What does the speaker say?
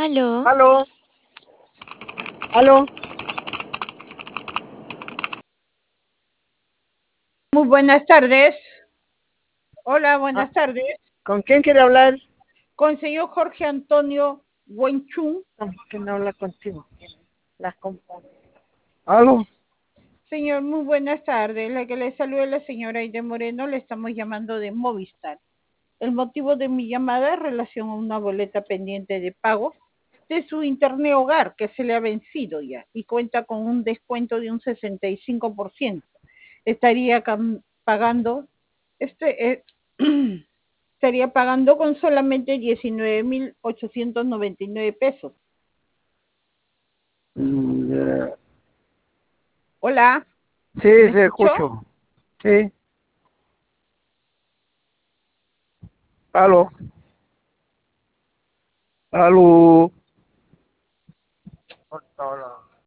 Aló, Aló, aló. Muy buenas tardes. Hola, Ah, buenas tardes. ¿con quién quiere hablar? Con el señor Jorge Antonio Wenchun. ¿Quién habla contigo? Las compañías. Aló. Señor, muy buenas tardes. La que le saluda es la señora Aide Moreno. Le estamos llamando de Movistar. El motivo de mi llamada es relación a una boleta pendiente de pago de su internet hogar que se le ha vencido ya y cuenta con un descuento de un 65%. Estaría pagando este estaría pagando con solamente 19.899 pesos. Ya. Hola, Sí, ¿me se escuchó? escucho. Sí, aló, aló. Hola.